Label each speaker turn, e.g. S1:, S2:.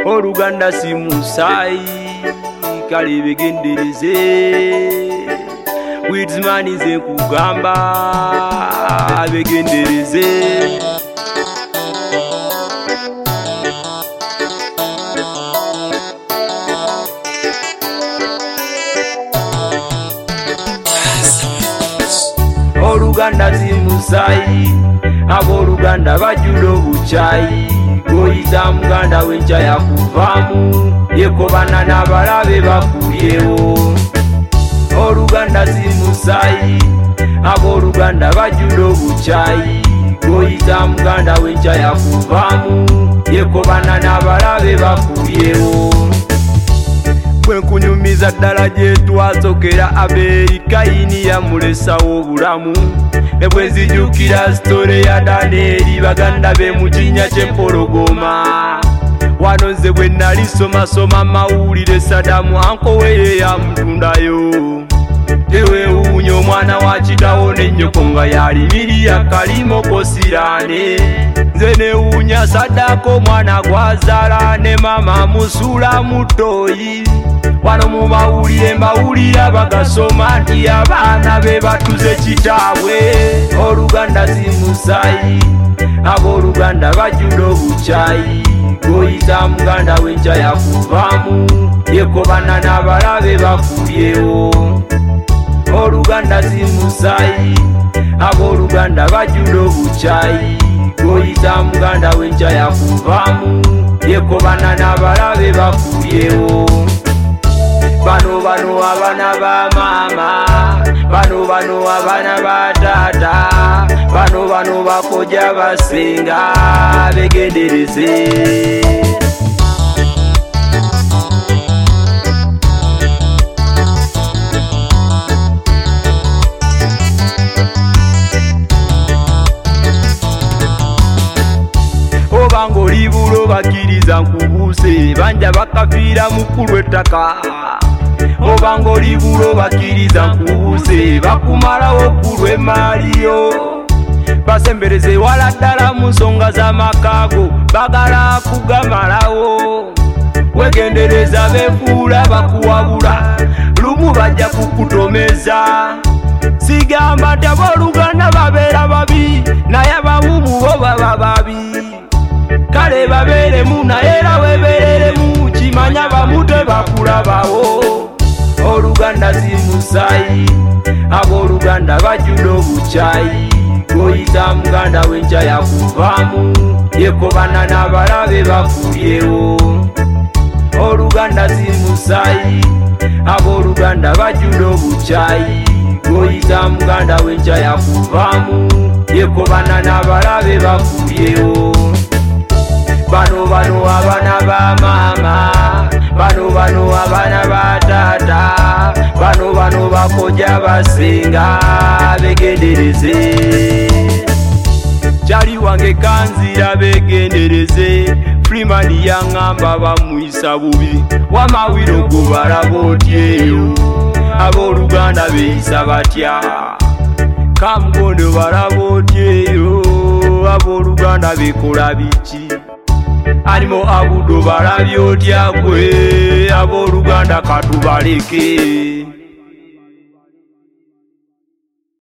S1: Oluganda si musaayi kale begendereze Widsman nze nkugamba begendereze Oluganda si musaayi Aboluganda bajjula obukyayi Goyita muganda w'enkya yakuvaamu yekobana n'abalabe bakulyewo Oluganda si musaayi Aboluganda bajjula obukyayi Goyita muganda w'enkya yakuvaamu yekobana n'abalabe bakulyewo Bwenkunyumiza ddala gye twasokera Abeli Kayini yamulesawo obulamu Ebwe nzijukira sitore ya Danieli baganda be mu kinnya ky'empologoma Wano nze bwe nali somasoma mawulire Sadamu ankowe ye yamutundayo Tewewuunya omwana wa kitawo ne nnyoko nga yalimiriya Kalimoko Sirane Nze newuunya Saddaaka omwana gwazaala ne mama musuula mutoyi Wano mu mawulire mbawulira bagasoma nti abaana be batuze kitaabwe Oluganda si musaayi Aboluganda bajjula obukyayi Goyita muganda w'enkya yakuvaamu yekobana n'abalabe bakulyewo Oluganda si musaayi Aboluganda bajjula obukyayi Goyita muganda w'enkya yakuvaamu yekobana n'abalabe bakulyewo Bano abaana ba mama Bano abaana ba taata Bano bakoja basinga begendereze Obanga oli bulo bakiriza nkubuuse banja bakafiira mukulu ettaka Obanga oli bulo bakiriza nkubuuse bakumalawo kulwa emaaliyo basembereze wala ddala mu nsonga z'amakaago bagala kugamalawo wegendereza befuula bakuwabula lumu bajja kukutomeza sigamba nti Aboluganda babeera babi naye abamu mu bo baba babi kale babeeremu naye era webeereremu kimanya bamu tebakulabawo Oluganda si musaayi Aboluganda bajjula obukyayi Goyita muganda w'enkya yakuvaamu yekobana n'abalabe bakulyewo Oluganda si musaayi Aboluganda bajjula obukyayi Goyita muganda w'enkya yakuvaamu yekobana n'abalabe bakulyewo Bano abaana ba mama Bano abaana ba taata Bano bakoja basinga begendereze Kyali wange kanzira begendereze Freeman yaŋŋamba bamuyisa bubi wamawiro go balaba otyeyo Aboluganda beyisa batya Kamugondo balaba otyeyo Aboluganda bekola biki Alimo Abudo balabye otya gwe Aboluganda katubaleke